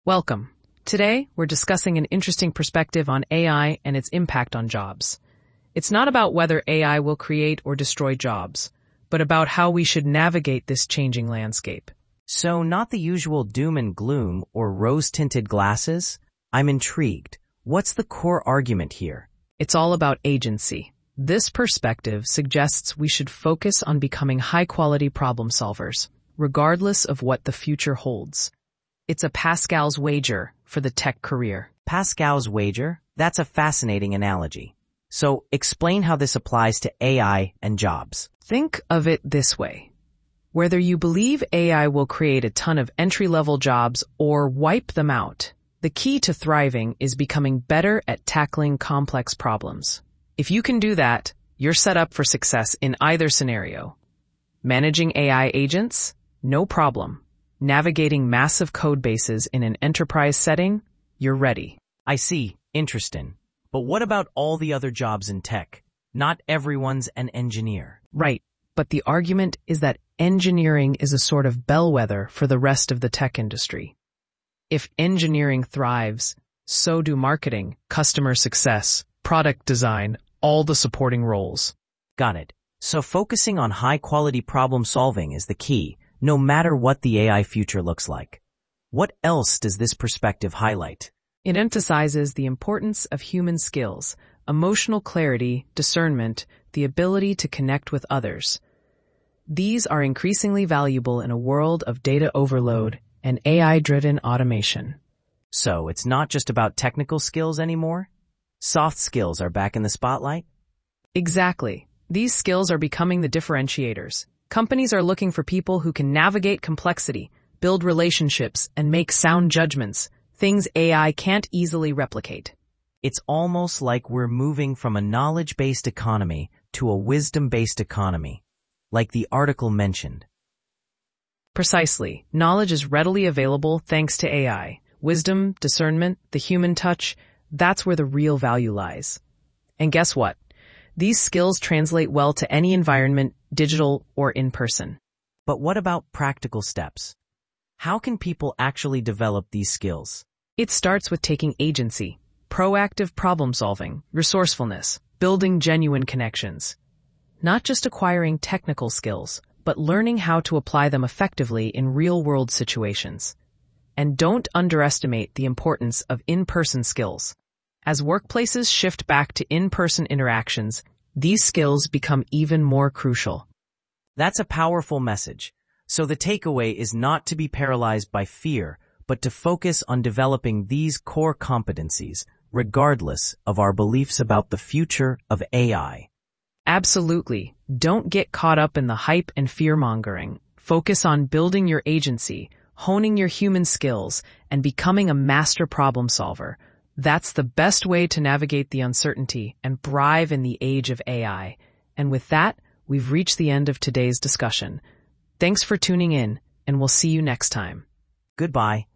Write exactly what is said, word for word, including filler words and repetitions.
Welcome. Today, we're discussing an interesting perspective on A I and its impact on jobs. It's not about whether A I will create or destroy jobs, but about how we should navigate this changing landscape. So, not the usual doom and gloom or rose-tinted glasses? I'm intrigued. What's the core argument here? It's all about agency. This perspective suggests we should focus on becoming high-quality problem solvers, regardless of what the future holds. It's a Pascal's wager for the tech career. Pascal's wager? That's a fascinating analogy. So, explain how this applies to A I and jobs. Think of it this way. Whether you believe A I will create a ton of entry-level jobs or wipe them out, the key to thriving is becoming better at tackling complex problems. If you can do that, you're set up for success in either scenario. Managing A I agents? No problem. Navigating massive code bases in an enterprise setting? You're ready. I see. Interesting. But what about all the other jobs in tech? Not everyone's an engineer. Right. But the argument is that engineering is a sort of bellwether for the rest of the tech industry. If engineering thrives, so do marketing, customer success, product design, all the supporting roles. Got it. So focusing on high-quality problem solving is the key, no matter what the A I future looks like. What else does this perspective highlight? It emphasizes the importance of human skills, emotional clarity, discernment, the ability to connect with others. These are increasingly valuable in a world of data overload and A I-driven automation. So it's not just about technical skills anymore? Soft skills are back in the spotlight? Exactly. These skills are becoming the differentiators. Companies are looking for people who can navigate complexity, build relationships, and make sound judgments, things A I can't easily replicate. It's almost like we're moving from a knowledge-based economy to a wisdom-based economy, like the article mentioned. Precisely. Knowledge is readily available thanks to A I. Wisdom, discernment, the human touch, that's where the real value lies. And guess what? These skills translate well to any environment, digital or in person. But what about practical steps? How can people actually develop these skills? It starts with taking agency, proactive problem solving, resourcefulness, building genuine connections. Not just acquiring technical skills, but learning how to apply them effectively in real-world situations. And don't underestimate the importance of in-person skills. As workplaces shift back to in-person interactions, these skills become even more crucial. That's a powerful message. So the takeaway is not to be paralyzed by fear, but to focus on developing these core competencies, regardless of our beliefs about the future of A I. Absolutely. Don't get caught up in the hype and fear-mongering. Focus on building your agency, honing your human skills, and becoming a master problem solver. That's the best way to navigate the uncertainty and thrive in the age of A I. And with that, we've reached the end of today's discussion. Thanks for tuning in, and we'll see you next time. Goodbye.